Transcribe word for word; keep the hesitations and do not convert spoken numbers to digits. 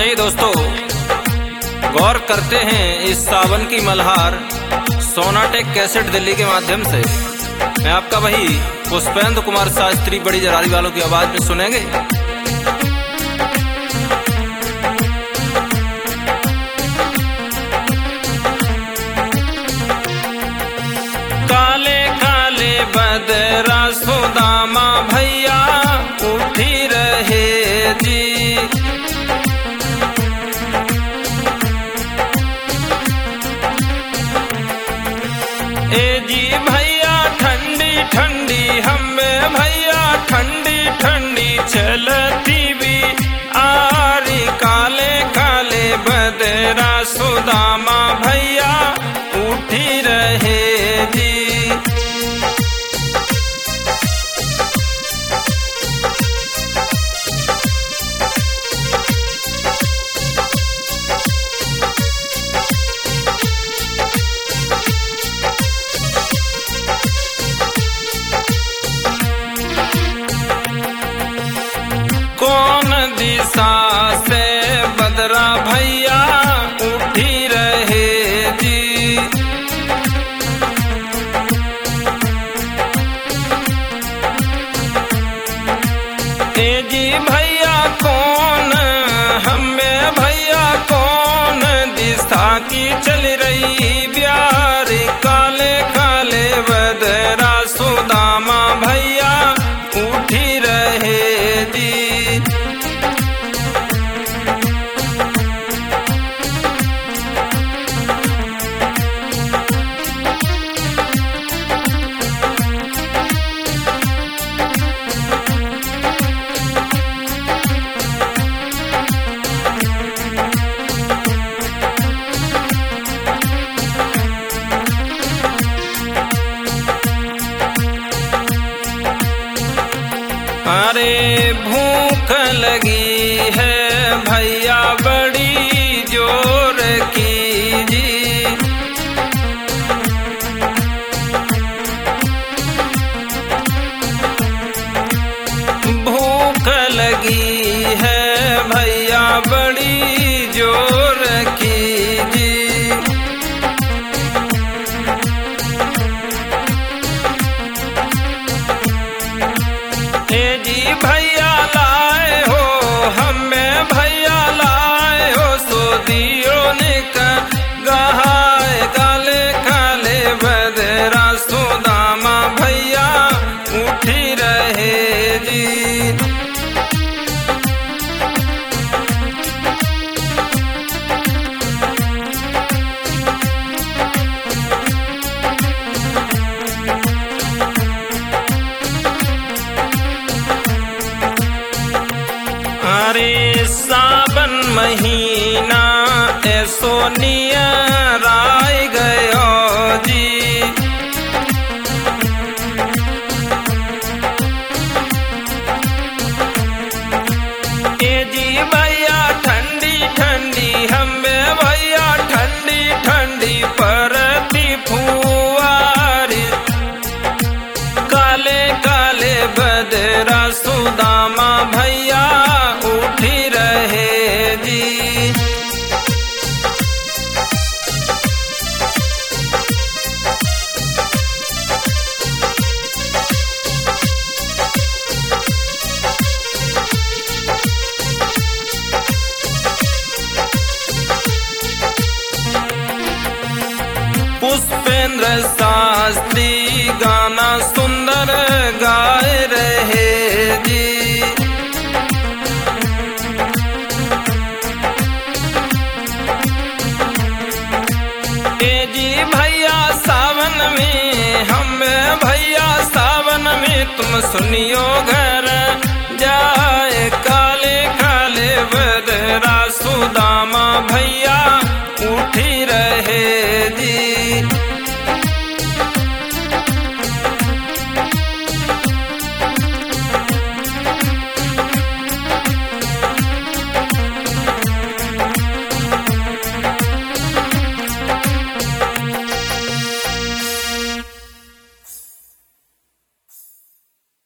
आइए दोस्तों, गौर करते हैं इस सावन की मल्हार सोनाटेक कैसेट दिल्ली के माध्यम से। मैं आपका वही पुष्पेंद्र कुमार शास्त्री बड़ी जरारी वालों की आवाज में सुनेंगे। काले काले बदरा सुदामा भैया उठी रहे जी, ए जी भैया ठंडी ठंडी हमें भैया ठंडी ठंडी चलती भी आरी। काले काले बदरा सुदामा भैया उठी रहे जी। कौन दिशा से बदरा भैया उठी रहे जी, ए जी भैया कौन हमें भैया कौन दिशा की चल रही प्यार। काले काले बदरा सुदामा भैया उठी रहे जी। अरे भूख लगी है भैया बड़ी जोर की जी, भूख लगी है भैया बड़ी जोर की जी। ए जी भैया लाए हो हमें भैया लाए हो सो दियो निकल गहाए। काले काले बदरा सुदामा भैया उठी रहे जी। अरे सावन महीना ऐसो नियर आय गयो जी, ए जी भैया ठंडी ठंडी हमें भैया ठंडी ठंडी परती फुआरी। काले काले बदरा सुदामा भैया उठी रहे जी। पुष्पेंद्र शास्त्री गाना सुंदर गाए रहे जी, ए जी भैया सावन में हमें भैया सावन में तुम सुनियो घर जाए। काले काले बदरा सुदामा भैया उठी